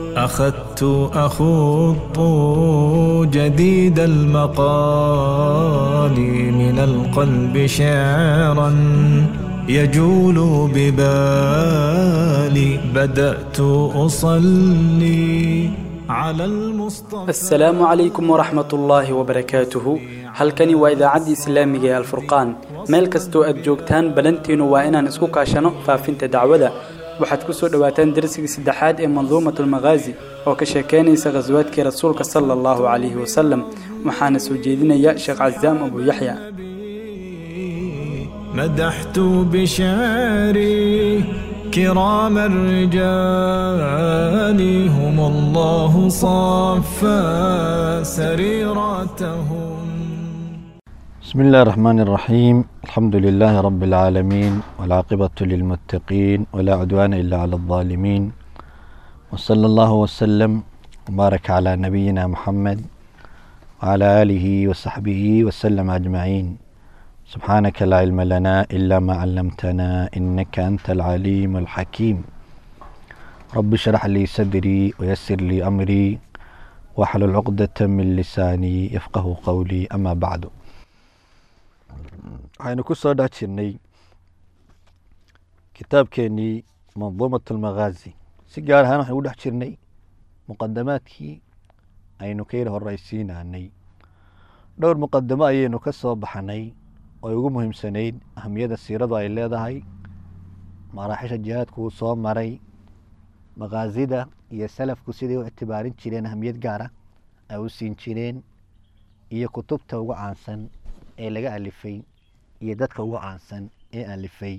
أخذت أخوض جديد المقال من القلب شعرا يجول ببالي بدأت أصلي على المصطفى. السلام عليكم ورحمة الله وبركاته. halkani waa idaacadda islaamiga ee Al-Furqaan. meel kasto aad joogtaan balantiinu waa inaan isku kaashano faafinta dacwada. waxaad ku soo dhawaataan darsiga saddexaad ee manduumatul maghazi oo ka sheekeynaysa ghazwaadkii rasuulka sallallahu alayhi wasallam. waxaana soo jeedinaya Sheekh Azam Abu Yahya. مدحت بشعري كرام الرجال هم الله صفى سريرتهم. بسم الله الرحمن الرحيم. الحمد لله رب العالمين والعاقبة للمتقين ولا عدوان إلا على الظالمين وصلى الله وسلم وبارك على نبينا محمد وعلى آله وصحبه وسلم أجمعين. سبحانك لا علم لنا إلا ما علمتنا إنك أنت العليم الحكيم. رب اشرح لي صدري ويسر لي أمري واحلل عقدة من لساني يفقه قولي. أما بعد، waxaynu ku soo dhex jirnay kitaabkeenii manduumatul maghazi. si gaar ahaan waxaynu u dhex jirnay muqadamaadkii aynu ka yar horraysiinanay. dhowr muqadamo ayaynu ka soo baxnay oo ugu muhiimsanayd ahamiyadda siiradu ay leedahay, maraaxisha jihaadku uu soo maray, maghaazida iyo salafku siday u ictibaarin jireen ahamiyad gaara ay u siin jireen, iyo kutubta ugu caansan ee laga alifay iyo dadka ugu caansan ee alifay.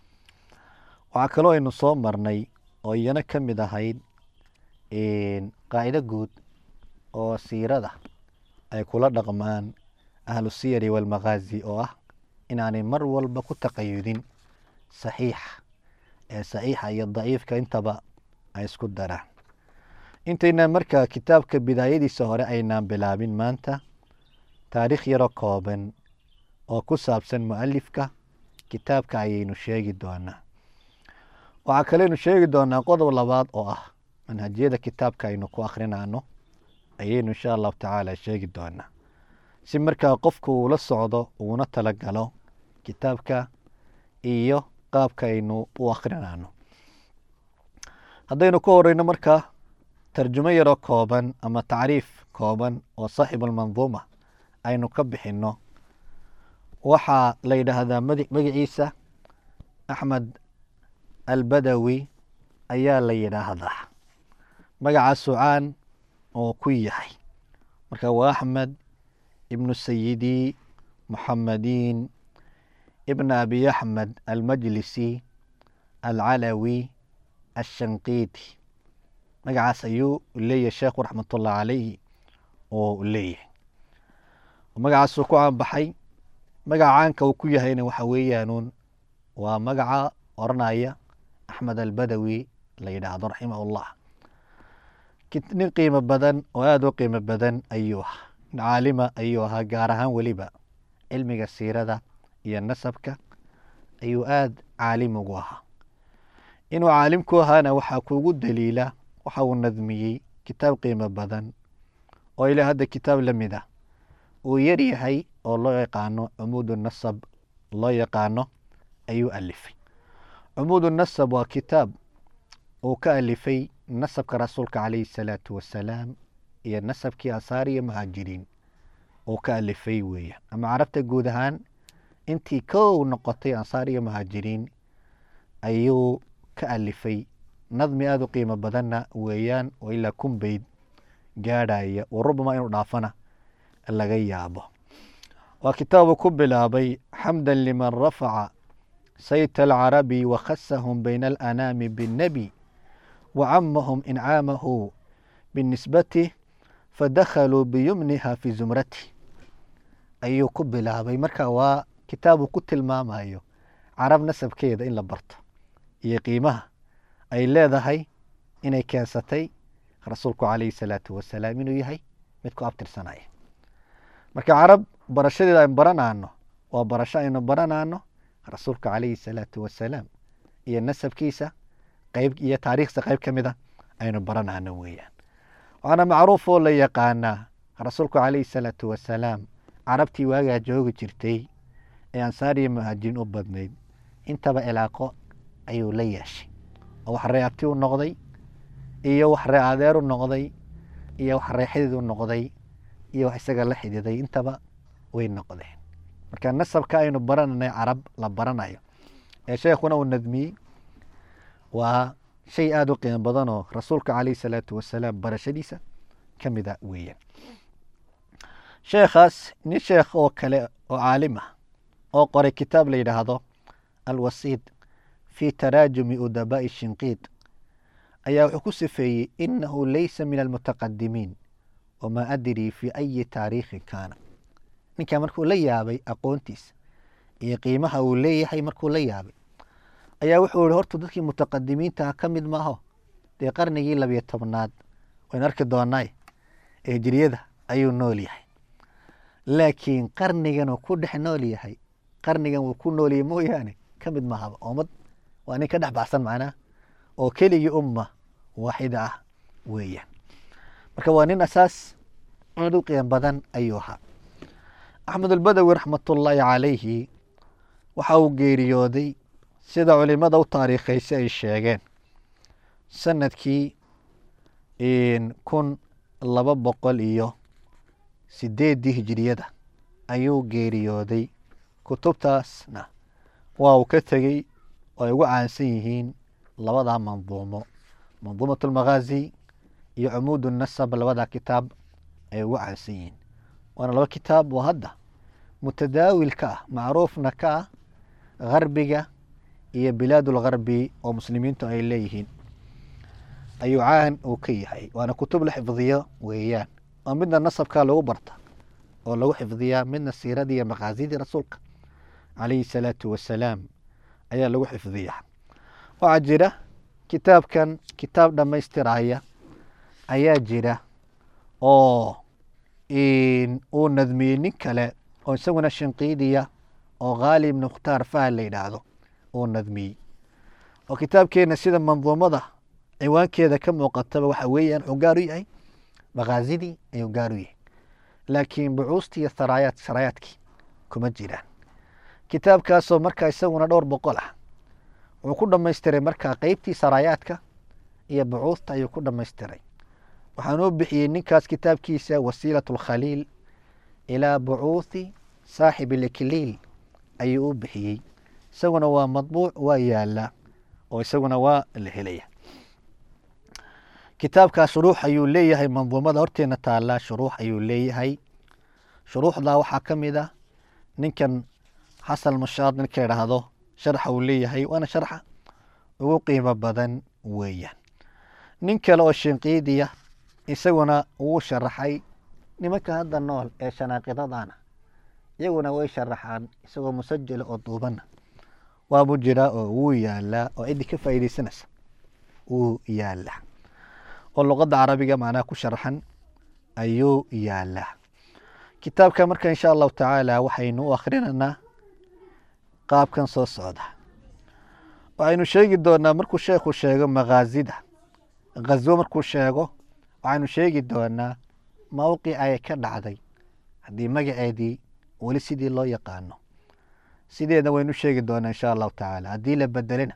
waxaa kaloo aynu soo marnay oo iyana ka mid ahayd qaacido guud oo siirada ay kula dhaqmaan ahlu siyari walmaghazi, oo ah inaanay mar walba ku taqayudin saxiixa, ee saxiixa iyo daciifka intaba ay isku daraan. intaynaan markaa kitaabka bidaayadiisa hore aynaan bilaabin maanta, taariikh yaro kooban oo ku saabsan mualifka kitaabka ayaynu sheegi doonaa. waxaa kaleynu sheegi doonaa qodob labaad oo ah manhajiyada kitaabka aynu ku akrinano ayaynu insha allahu tacaala sheegi doonaa, si markaa qofku uu la socdo uuna talagalo kitaabka iyo qaabka aynu u akrinano. haddaynu ka horeyno markaa tarjumo yaro kooban ama tacriif kooban oo saaxibulmanduuma aynu ka bixino. waxaa la yidhaahdaa magaciisa axmed albadawi ayaa la yidhaahdaa. magaca sucaan oo ku yahay marka waa axmed ibnu sayidi muxamadiin ibn abi axmed almajlisi alcalawi ashanqiiti. magacaas ayuu leeyahay sheekhu raxmatullah calayhi oo leeyahay. magacaasuu ku caanbaxay. magaca caanka uu ku yahayna waxa weeyaanuun waa magaca oranaya axmed albadawi la yidhaahdo raximahullah. nin qiimo badan oo aada u qiimo badan ayuu ahaa, nin caalima ayuu ahaa, gaar ahaan weliba cilmiga siirada iyo nasabka ayuu aada caalim ugu ahaa. inuu caalim ku ahaana waxaa kuugu daliila waxa uu nadmiyey kitaab qiimo badan oo ilaa hadda kitaab la mid ah uu yar yahay oo loo yaqaano cumuud nasab loo yaqaano ayuu alifay. cumuud nasab waa kitaab uu ka alifay nasabka rasuulka calayhi salaatu wasalaam iyo nasabkii ansaar iyo muhaajiriin uu ka alifay weeyaan. ama carabta guud ahaan intii kow noqotay ansaar iyo muhaajiriin ayuu ka alifay. nadmi aada u qiimo badanna weeyaan, oo ilaa 1,000 bayd gaadhaya, oo rubama inuu dhaafana laga yaabo. waa kitaabu ku bilaabay xamdan liman rafaca sayt alcarabi wakhasahum bayna alanaami binnabi wacamahum incaamahu binisbatih fadakhaluu biyumniha fi zumratih ayuu ku bilaabay. marka waa kitaabu ku tilmaamayo carab nasabkeeda in la barto iyo qiimaha ay leedahay inay keensatay rasuulku calayhi salaatu wasalaam inuu yahay mid ku abtirsanaya. marka carab barashadeeda aynu baranaano waa barasho aynu baranaano rasuulka calayhi salaatu wasalaam iyo nasabkiisa qayb iyo taariikhda qayb ka mid ah aynu baranahno weeyaan. waxaana macruuf oo la yaqaanaa rasuulku calayhi salaatu wasalaam carabtii waagaa joogi jirtay ee ansaar iyo muhaajiriin u badnayd intaba cilaaqo ayuu la yeeshay oo wax ree abti u noqday iyo wax ree adeer u noqday iyo wax ree xidid u noqday iyo wax isaga la xididay intaba way noqdeen. marka nasabka aynu barananay carab la baranayo ee sheekhuna uu nadmiyey waa shay aada u qiimo badan oo rasuulka calayhi salaatu wasalaam barashadiisa ka mida weeyaan. sheekhaas nin sheekh oo kale oo caalim ah oo qoray kitaab la yidhaahdo alwasiid fi taraajumi udabaa'i shinqiid ayaa wuxuu ku sifeeyey inahu laysa min almutaqadimiin wamaa adrii fi ayi taariikhin kaana. ninkaa markuu la yaabay aqoontiisa iyo qiimaha uu leeyahay markuu la yaabay ayaa wuxuu yihi horta dadkii mutaqadimiinta ka mid maaho dee qarnigii 12aad waynu arki doonaay ee hijriyada ayuu nool yahay. laakiin qarnigan uu ku dhex nool yahay qarnigan wuu ku nool yahay mooyaane ka mid mahaba ummad waa nin ka dhex baxsan macnaha oo keligii umma waaxida ah weeyaan. marka waa nin asaas aad u qiimo badan ayuu ahaa. axmed albadawi raxmatullaahi calayhi waxa uu geeriyooday sida culimada u taariikhaysay ay sheegeen sanadkii 1208 hijriyada ayuu geeriyooday. kutubtaasna waa uu ka tegey oo ay ugu caansan yihiin labadaa manduumo, manduumat almaghaazi iyo cumuud nasab. labadaa kitaab ay ugu caansan yihiin. waana laba kitaab oo hadda mutadaawilka ah macruufna ka ah garbiga iyo bilaadulgarbi oo muslimiintu ay leeyihiin ayuu caan uu ka yahay. waana kutub la xifdiyo weeyaan oo midna nasabkaa lagu barta oo lagu xifdiyaa, midna siiradii iyo maqaasidii rasuulka calayhi salaatu wasalaam ayaa lagu xifdiyaa. waxaa jira kitaabkan kitaab dhammaystiraya ayaa jira oo uu nadmiyey nin kale oo isaguna shinqiidiya oo Ghaali ibn Mukhtaar Fahal la yidhaahdo uu nadmiyey. oo kitaabkeena sida manduumada ciwaankeeda ka muuqataba waxa weeyaan wuxuu gaar u yahay maqaasidii ayuu gaar u yahay, laakiin bucuustii iyo saraayaadkii kuma jiraan. kitaabkaasoo markaa isaguna 200 ah wuxuu ku dhamaystiray markaa qeybtii saraayaadka iyo bucuusta ayuu ku dhamaystiray. waxaan u bixiyey ninkaas kitaabkiisa wasiilat alkhaliil ilaa bucuuthi saaxib alikliil ayuu u bixiyey. isaguna waa madbuuc, waa yaala oo isaguna waa la helaya. kitaabkaas shuruux ayuu leeyahay, manduumada horteena taala shuruux ayuu leeyahay. shuruuxdaa waxaa ka mid ah ninkan xasan mushaad ninka idhaahdo sharxa uu leeyahay, waana sharxa ugu qiimo badan weeyaan. nin kale oo shinqiidiya isaguna wuu sharaxay. nimanka hadda nool ee shanaaqidadana iyaguna way sharaxaan isagoo musajala oo duubana waabuu jiraa oo wuu yaalaa oo ciddii ka faa'iidaysanaysa wuu yaalaa oo luqadda carabiga macnaha ku sharaxan ayuu yaalaa. kitaabka marka insha allahu tacaala waxaynu u akhrinaynaa qaabkan soo socda. waxaynu sheegi doonaa markuu sheekhu sheego maqaasida ghazwo markuu sheego waxaynu sheegi doonaa mawqic ay ka dhacday, haddii magaceedii weli sidii loo yaqaano sideeda waynu sheegi doonaa insha allahu tacaala. haddii la bedelena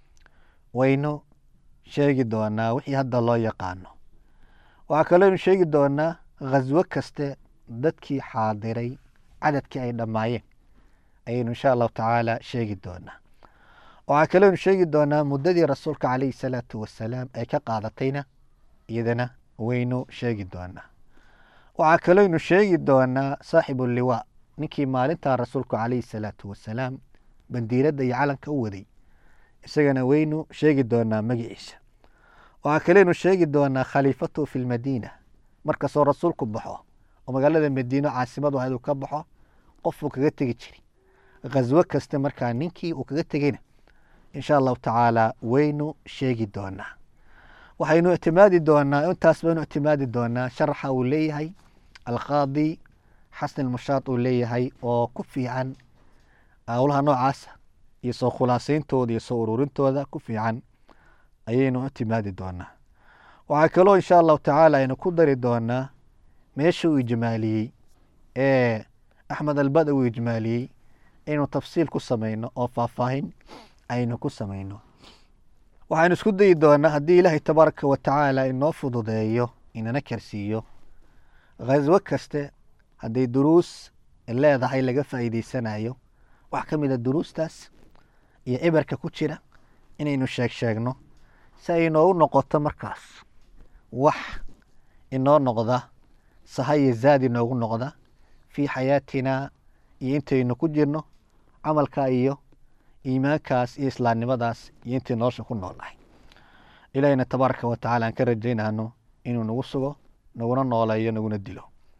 waynu sheegi doonaa wixii hadda loo yaqaano. waxaa kalooynu sheegi doonaa ghazwo kaste dadkii xaadiray cadadkii ay dhammaayeen ayaynu insha allahu tacaala sheegi doonaa. waxaa kalooynu sheegi doonaa muddadii rasuulka calayhi salaatu wasalaam ay ka qaadatayna iyadana waynu sheegi doonaa. waxaa kalooynu sheegi doonaa saaxibu liwaa, ninkii maalintaa rasuulku calayhi salaatu wasalaam bandiiradda iyo calanka u waday, isagana waynu sheegi doonaa magaciisa. waxaa kaleynu sheegi doonaa khaliifatu fi lmadiina, markasoo rasuulku baxo oo magaalada madiino caasimadu ahayd uu ka baxo qofuu kaga tegi jiray. ghazwo kaste markaa ninkii uu kaga tegeyna insha allahu tacaala waynu sheegi doonaa. waxaynu ictimaadi doonaa intaas baynu ictimaadi doonaa sharaxa uu leeyahay alqaadi xasan mushaad uu leeyahay oo ku fiican howlaha noocaasa iyo soo khulaasayntooda iyo soo ururintooda ku fiican ayaynu ictimaadi doonaa. waxaa kaloo insha allahu tacaala aynu ku dari doonaa meesha uu ijmaaliyey ee axmed albada uu ijmaaliyey inuu tafsiil ku samayno oo faahfaahin aynu ku samayno. waxaynu isku dayi doonaa haddii ilaahay tabaaraka wa tacaala inoo fududeeyo inana karsiiyo ghaswo kaste hadday duruus leedahay laga faa'iideysanayo wax ka mida duruustaas iyo cibarka ku jira inaynu sheegno si ay inoogu noqoto markaas wax inoo noqda sahaye zaad inoogu noqda fii xayaatina iyo intaynu ku jirno camalka iyo iimaankaas iyo islaamnimadaas iyo intii nolosha ku noolnahay. ilaahayna tabaaraka wa tacaala aan ka rajaynano inuu nagu sugo naguna nooleeyo naguna dilo.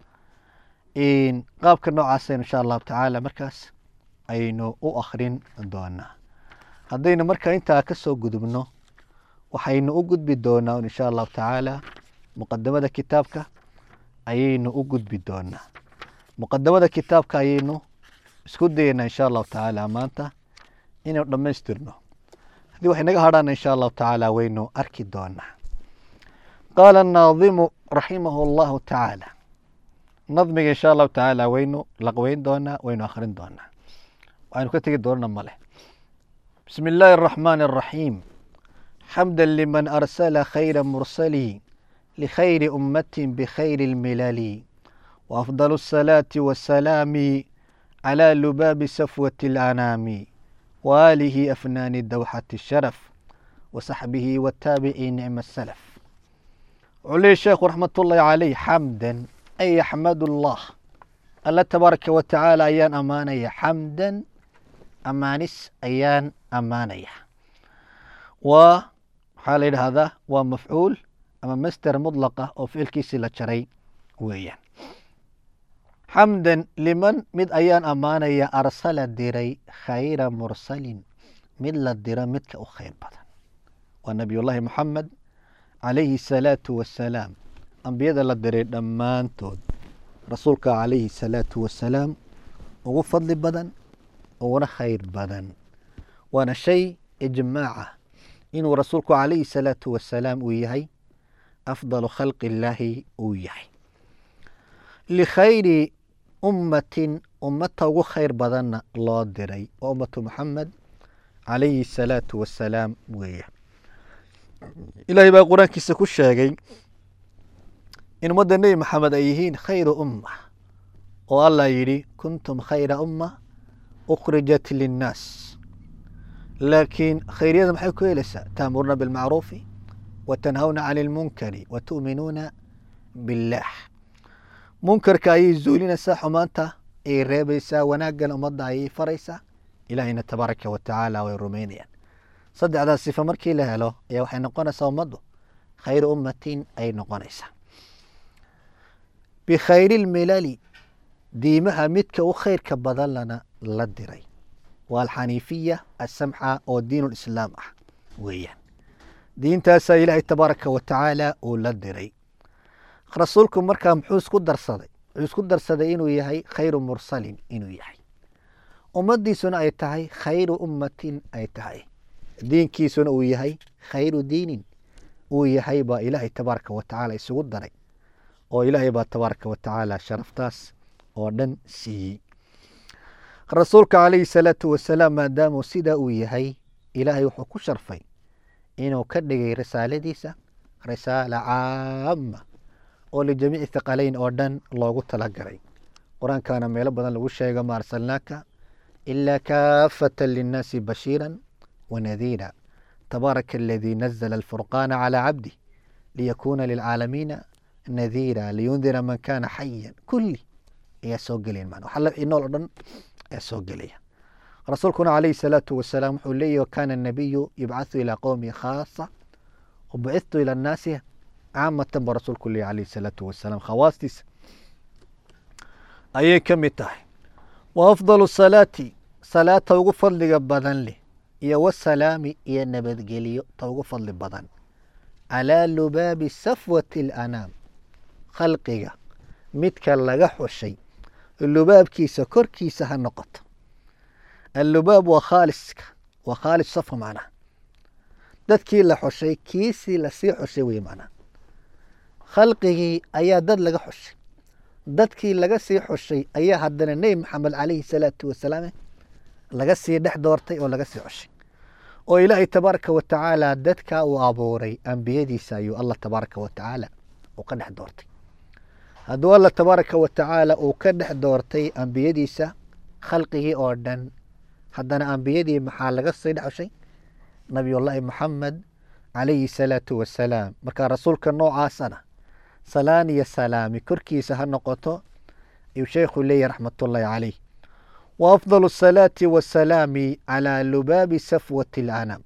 qaabka noocaasaynu insha allahu tacaala markaas aynu u akrin doonaa. haddaynu markaa intaa ka soo gudubno waxaynu u gudbi doonaa insha allahu tacaala muqadamada kitaabka ayaynu u gudbi doonaa. muqadamada kitaabka ayaynu isku dayeynaa insha allahu tacaala maanta inaynu dhammaystirno. haddii waxay naga hadhaana insha allahu tacaala waynu arki doonaa. qaala annaadimu raximahu allahu tacaala. nadmiga insha allahu tacaala waynu laqweyn doonaa waynu akrin doonaa waxaynu ka tegi doonana male. bismi illaahi araxmaani araxiim xamda liman arsala khayra mursali likhayri ummatin bikhayri lmilali وأفضل الصلاة والسلام على لباب صفوة الأنام وآله أفنان دوحة الشرف وصحبه والتابعين نعم السلف. علي الشيخ رحمة الله عليه حمدا أي يحمد الله تبارك وتعالى أيان أمانية حمدا أمانس أيان أمانية وحال هذا ومفعول أما مستر مطلقة أو فعل كيسي لتشري ويان. xamdan liman mid ayaan ammaanaya arsala diray khayra mursalin mid la dira midka u khayr badan waa nabiyullaahi moxamed calayhi salaatu wasalaam. ambiyada la diray dhammaantood rasuulka calayhi salaatu wasalaam ugu fadli badan uguna khayr badan. waana shay ijmaaca inuu rasuulku calayhi salaatu wasalaam uu yahay afdalu khalqi illaahi uu yahay. likhayri ummatin ummata ugu khayr badanna loo diray waa ummatu moxamed calayhi salaatu wasalaam weeye. ilaahay baa qur-aankiisa ku sheegay in ummadda nebi maxamed ay yihiin khayru umma oo allah yidhi kuntum khayra umma ukhrijat linnaas. laakiin khayryada maxay ku helaysaa taamuruna bilmacruufi watanhawna cani lmunkari watu'minuuna billaah. munkarka ayay zuulinaysaa xumaanta ayay reebaysaa wanaagana ummadda ayay faraysaa. ilaahayna tabaaraka wa tacaala way rumaynayaan. saddexdaas sifa markii la helo ayaa waxay noqonaysaa ummaddu khayru ummatin ay noqonaysaa. bikhayri lmilali diimaha midka u khayrka badan lana la diray waa alxaniifiya asamxa oo diinulislaam ah weeyaan. diintaasaa ilaahay tabaaraka wa tacaala uu la diray. rasuulku markaa muxuu isku darsaday? wuxuu isku darsaday inuu yahay khayru mursalin inuu yahay ummaddiisuna ay tahay khayru ummatin ay tahay diinkiisuna uu yahay khayru diinin uu yahay baa ilaahay tabaaraka wa tacaala isugu daray oo ilaahay baa tabaaraka wa tacaala sharaftaas oo dhan siiyey. rasuulka calayhi salaatu wasalaam maadaamuu sidaa uu yahay ilaahay wuxuu ku sharfay inuu ka dhigay risaaladiisa risaala caama oo lijamiici thaqalayn oo dhan loogu talagalay. qur-aankana meelo badan lagu sheega ma arsalnaaka ilaa kaafatan linnaasi bashiiran wanadiira tabaaraka aladii nazala alfurqaana calaa cabdih liyakuuna lilcaalamiina nadiira liyundira man kaana xayan kulli ayaa soo gelayan macna waxa la nool oo dhan ayaa soo gelaya. rasuulkuna calayhi salaatu wasalaam wuxuu leeyahy wakaana annabiyu yubcathu ilaa qowmi khaasa wabacithtu ila annaasi caamatan ba rasuulku leeyahy calayhi salaatu wasalaam. khawaastiisa ayay ka mid tahay. wa afdalu salaati salaata ugu fadliga badan leh iyo wasalaami iyo nabadgeliyo ta ugu fadli badan calaa lubaabi safwati alanaam khalqiga midka laga xushay lubaabkiisa korkiisa ha noqoto. allubaab waa khaaliska waa khaalis safwa macnaha dadkii la xushay kiisii lasii xushay wey macnaha khalqigii ayaa dad laga xushay, dadkii laga sii xushay ayaa haddana nebi maxamed calayhi salaatu wasalaam laga sii dhex doortay oo laga sii xushay. oo ilaahay tabaaraka wa tacaala dadka uu abuuray ambiyadiisa ayuu allah tabaaraka wa tacaala uu ka dhex doortay. hadduu allah tabaaraka wa tacaala uu ka dhex doortay ambiyadiisa khalqigii oo dhan, haddana ambiyadii maxaa laga sii dhex xushay? nabiyullaahi maxamed calayhi salaatu wasalaam. marka rasuulka noocaasana salaan iyo salaami korkiisa ha noqoto ayuu sheekhu leeyahy raxmatullaahi calayh. وأفضل الصلاة والسلام على لباب صفوة الأنام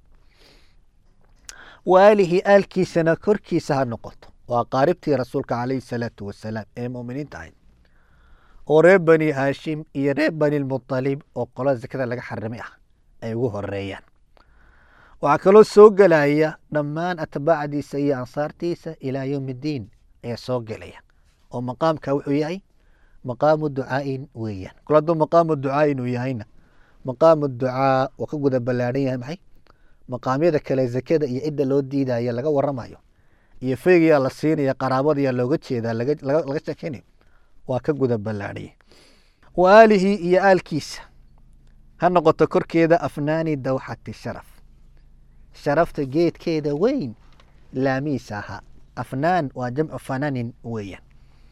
وآله آلكي سنة كركي سها نقط وقاربتي رسولك عليه الصلاة والسلام مؤمنين تعين وريب بني هاشم يريب بني المطلب وقال ذكر لك حرميها أيوه الريان وعكلو السوق لها لما أتباع دي سيئة أنصار تيسة إلى يوم الدين أي سوق لها ومقام كوحيي مقام الدعاء ويان كل هذا مقام الدعاء وياهنا مقام الدعاء وكجود بلارية معي مقام يدا كلا زكاة يعد لو ديدا يا لقى ورمايو يفيق يا لسين يا قرابات يا لوجتش إذا لقى كيني وكجود بلارية وآله يا آل كيس هنقطة كر كذا أفناني دوحة الشرف شرفت جيت كذا وين لاميسها أفنان وجمع فنان ويان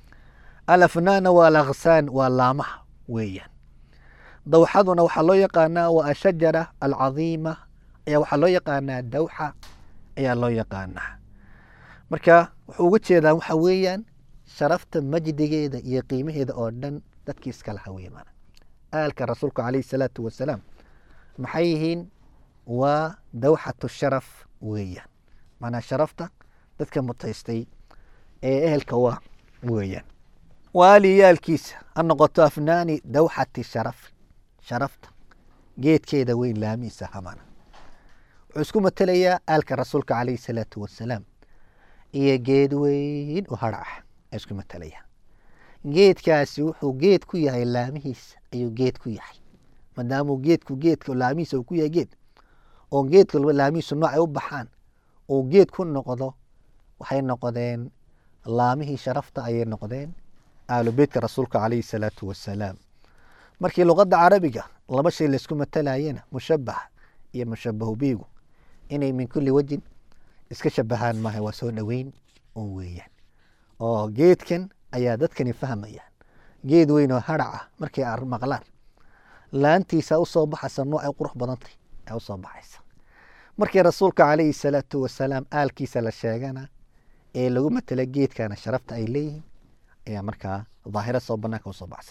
الأفنان والأغصان واللامة ويان دوحضنا وحلو يقانا والشجرة العظيمة يا وحلو يقانا دوحة يا لو يقانا مركا وحوجت هذا وحويا شرفت مجد هذا يقيمه هذا أردن تكيس كالحوي معنا آلك رسولك عليه الصلاة والسلام محيهين ودوحة الشرف ويان معنا شرفت تذكر متيستي أهل كوا ويان والي الكيس النقطة أفناني دوحة الشرف شرفت جيت كيدا وين لاميسة همانا عسكم التليا آلك رسولك عليه الصلاة والسلام إيا جيد وين وهرح عسكم التليا جيت كاسوح وجيت كويا لاميس أيو جيت كويا مدامو جيت كو لاميس وكويا جيت او جيت كو لاميس نوع يوبحان او جيت كون نقضو وحي نقضين لاميه شرفت أي نقضين آل بيت رسولك عليه الصلاة والسلام markii luqadda carabiga laba shay la isku matalayeen mushabbah iyo mushabbahu biigu inay min kulli wajin iska shabahaan maahay waa soo dhaweyn oo weeyaan oo geedkan ayaa dadkani fahmayaan geed weyn oo harac ah markay maqlaan laantiisa u soo baxaysa nooc ay qurux badantay ay u soo baxaysa markii rasuulka calayhi salaatu wasalaam aalkiisa la sheegana ee lagu matala geedkana sharafta ay leeyihiin ayaa markaa daahira soo banaanka u soo baxsan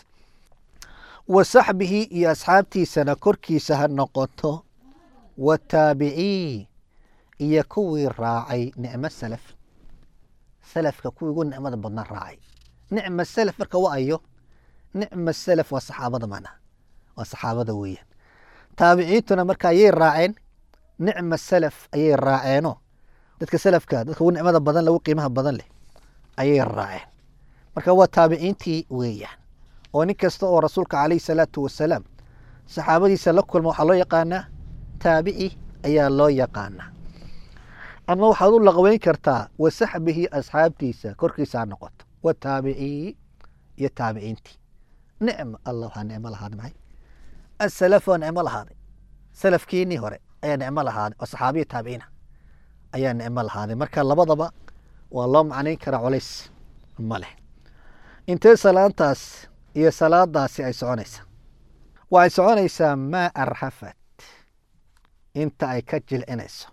وصحبه يا أصحابتي سنة كركي سهر نقطه والتابعي يكوي الراعي نعم السلف سلف كوي يقول نعم بدنا الراعي نعم السلف بركوا أيوه نعم السلف والصحابة معنا والصحابة دويا تابعيتنا مركا يي الراعين نعم السلف أي الراعينو دتك سلف كا دتك نعم بدن لو قيمها بدن له أي الراعين مركا هو تابعينتي ويا ونكستو رسولك عليه الصلاة والسلام صحابتي سلكوا الموحى الله يقانا تابعي أي الله يقانا أما وحضور لغوين كرتا وسحبه أصحابتي كركي سانقط والتابعي يتابعينتي نعم الله نعم الله هذا معي السلف ونعم الله هذا سلف كيني هوري أي نعم الله هذا وصحابي تابعينا أي نعم الله هذا مركا لبضبا والله معني كرا عليس ماله انتي سلانتاس iyo salaadaasi ay soconaysaa waxay soconaysaa maa arxafat inta ay ka jilcinayso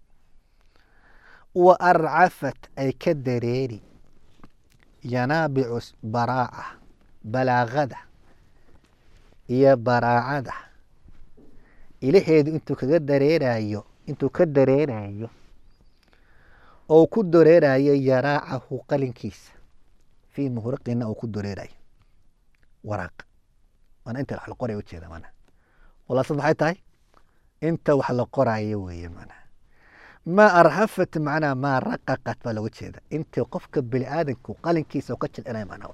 wa arcafat ay ka dareeri yanaabicu baraaca balaaqada iyo baraacada ilaheedu intuu ka dareerayo oo ku dareerayo yaraacahu qalinkiisa fii muhraqina oo ku dareerayo waraaq waana inta wax la qorayo u jeeda mana walaasad maxay tahay inta wax la qorayo weeye mana ma arhafat macnaa ma raqaqat baa looga jeeda inta qofka bini'aadanku qalinkiisa ka jilcinaya macnaa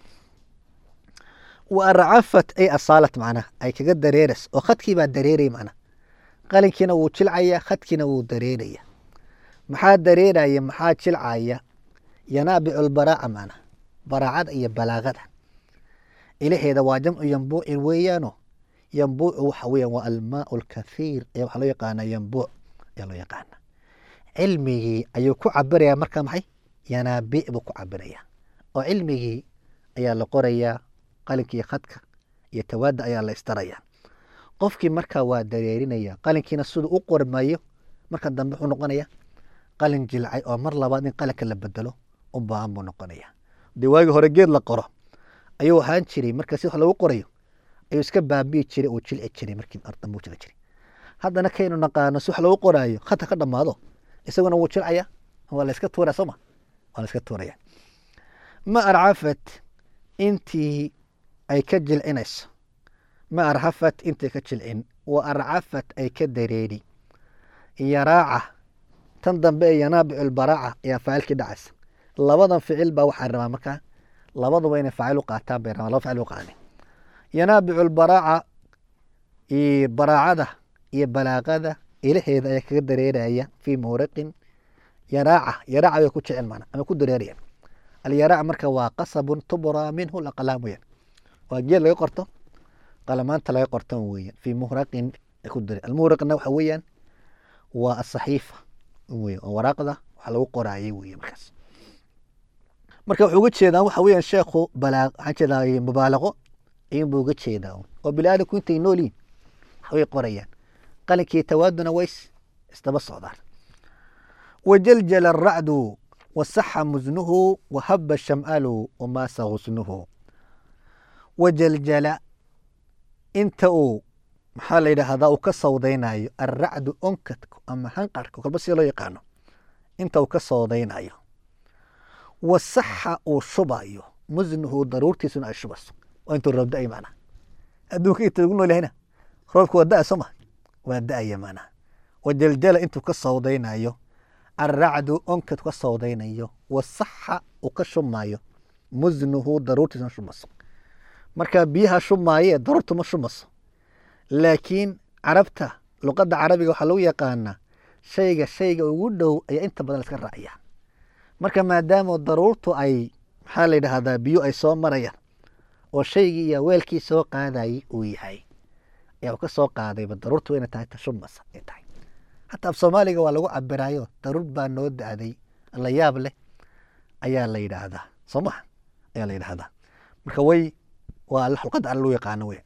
wa arcafat ay asaalat macnaa ay kaga dareeras oo khadkii baa dareeraya macnaa qalinkiina wuu jilcaya khadkiina wuu dareeraya maxaa dareeraya maxaa jilcaya yanaabicu lbaraaca maana baraacada iyo balaagada ilaheeda waa jamcu yambuucin weeyaano yambuucu waxa weeyaan waa almaau lkathiir ee waxaa loo yaqaana yambuuc ayaa loo yaqaana cilmigii ayuu ku cabirayaa marka maxay yanaabic buu ku cabirayaa oo cilmigii ayaa la qorayaa qalinka iyo khadka iyo tawaada ayaa la istarayaa qofkii markaa waa dareerinaya qalinkiina siduu u qormayo marka dambe wuxuu noqonayaa qalin jilcay oo mar labaad in qalinka la bedelo u baahan buu noqonayaa dee waagii hore geed la qoro ayuu ahaan jiray marka si wax lagu qorayo ayuu iska baabi'i jiray uu jilci jiray markii dambe uu jilci jiray haddana kaynu naqaano si wax lagu qoraayo khadka ka dhammaado isaguna wuu jilcaya waa la iska tuuraya sooma waa la iska tuuraya ma arcafat intii ay ka jilcinayso ma arhafat intay ka jilcin wa arcafat ay ka dareeri yaraaca tan dambe ee yanaabicu lbaraaca ayaa faacilkii dhacaysa labadan ficil baa waxaa rabaa markaa labaduba inay faacil u qaataan bay rabaan laba ficil u qaadeen yanaabicu lbaraaca baraacada iyo balaaqada ilaheeda ayaa kaga dareeraya fii muhraqin yaraaca way ku jecel maana ama ku dareerayaan alyaraac marka waa qasabun tubraa minhu laqalaam weyaan waa geed laga qorto qalamaanta laga qortan weeyaan fii muhraqin ku dare almuhraqna waxa weeyaan waa asaxiifa weeyaan oo waraaqda waxa lagu qoraayay weeyaan markaas marka wuxuu uga jeedaa waxa weeyaan sheekhu waxaan jeedaa mubaalago ayuunbuu uga jeedaa oo bilaadanku intay noolyihin waxbay qorayaan qalinkii tawaaduna ways isdaba socdaan wajaljala aracdu wasaxa musnuhu wahaba sham'alu wamaasa husnuhu wajaljala inta uu maxaa la yidhaahdaa uu ka sawdaynayo alracdu onkadku ama hanqarhka kolba sida loo yaqaano inta uu ka sawdaynayo wasaxa uu shubayo musnuhu daruurtiisuna ay shubayso waa intuu roob da-ay maanaa adduunka inta lagu nool yahayna roobka waa da-a sooma waa da-aya maanaa wajaljala intuu ka sawdaynayo alracdu onkadku ka sawdaynayo wasaxa uu ka shubmayo musnuhu daruurtiisuna shubayso marka biyaha shubmaaye daruurtu ma shumaso laakiin carabta luqadda carabiga waxaa lagu yaqaanaa shayga ugu dhow ayaa inta badan laska raacaya marka maadaama daruurtu ay maxaa la yidhaahdaa biyo ay soo marayaan oo shaygii iyo weelkii soo qaadayay uu yahay ayaa uu ka soo qaadayba daruurtu inay tahay tashumasa ay tahay hataa af soomaaliga waa lagu cabiraayo daruur baa noo da-day la yaab leh ayaa la yidhaahdaa soo maha ayaa la yidhaahdaa marka waa luqadda alle loo yaqaano wey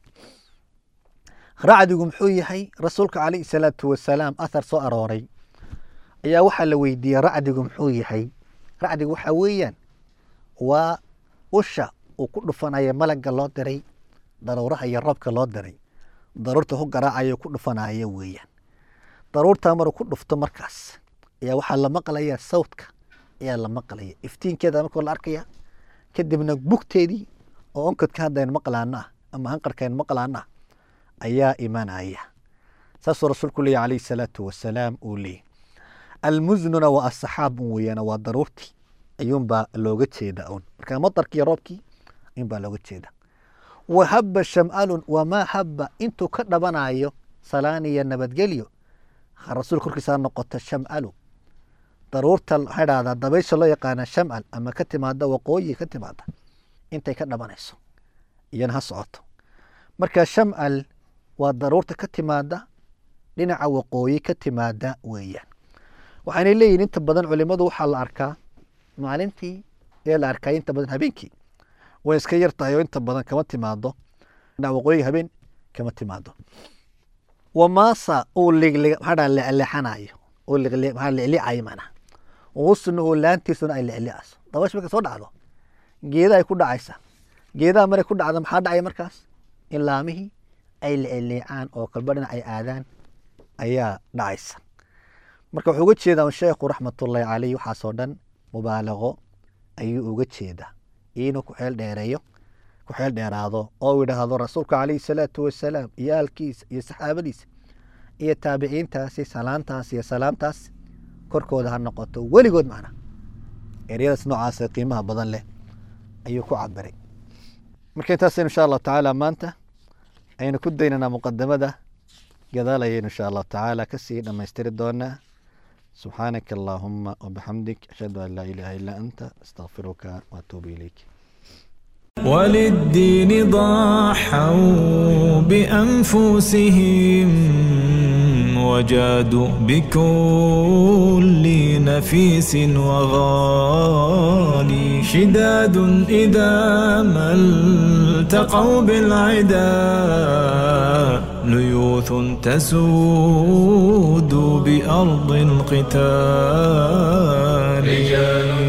racdigu muxuu yahay rasuulka calayhi salaatu wasalaam athar soo arooray ayaa waxaa la weydiiyey racdigu muxuu yahay racdigu waxaa weeyaan waa usha uu ku dhufanaya malagga loo diray daruuraha iyo roobka loo diray daruurta ku garaacayo ku dhufanaya weeyaan daruurtaa maruu ku dhufto markaas ayaa waxaa la maqlaya sawdka ayaa la maqlaya iftiinkeeda markoo la arkaya kadibna bugteedii oo onkadka haddaynu maqlaana ah ama hanqarkaynu maqlaana ah ayaa imanaya saasuu rasuulku leeyahy calayhi salaatu wasalaam uu leeyahy almusnuna waa asaxaab un weeyaan waa daruurtii ayuunbaa looga jeeda un marka matarkii roobkii ayuunbaa looga jeeda wahaba sham'alun wamaa haba intuu ka dhabanayo salaaniya nabadgelyo rasuul korkiisa ha noqoto sham'alu daruurta waxaa dhahdaa dabaysha loo yaqaana sham'al ama ka timaada waqooyi ka timaada intay ka dhabanayso iyana ha socoto marka sham'al waa daruurta ka timaada dhinaca waqooyi ka timaada weeyaan waxaanay leeyihin inta badan culimadu waxaa la arkaa maalintii ee la arkay inta badan habeenkii way iska yar tahay oo inta badan kama timaado dhinaca waqooyiga habeen kama timaado wamaasa uu maxaa leexanayo uu maxaa leeclicayo macnaha husnuhu laantiisuna ay leeclicayso dabash marka soo dhacdo geeda ay ku dhacaysa geedaha maray ku dhacda maxaa dhacaya markaas in laamihii ay leecliicaan oo kalba dhinac ay aadaan ayaa dhacaysa marka wuxuu uga jeedaa sheekhu raxmatullaahi caleyh waxaasoo dhan mubaalago ayuu uga jeedaa inuu ku xeel dheeraado oo uu yidhaahdo rasuulka calayhi salaatu wasalaam iyo aalkiisa iyo saxaabadiisa iyo taabiciintaasi salaantaas iyo salaamtaas korkooda ha noqoto weligood macna eryadaas noocaas ee qiimaha badan leh ayuu ku cabiray marka intaas insha allahu tacaala maanta aynu ku daynanaa muqadamada gadaal ayaynu insha allahu tacaala kasii dhammaystiri doonaa سبحانك اللهم وبحمدك أشهد أن لا إله إلا أنت أستغفرك وأتوب إليك. وللدين ضحوا بأنفسهم وجادوا بكل نفيس وغالي، شداد إذا ما التقوا بالعدا، ليوث تسود بأرض القتال، رجال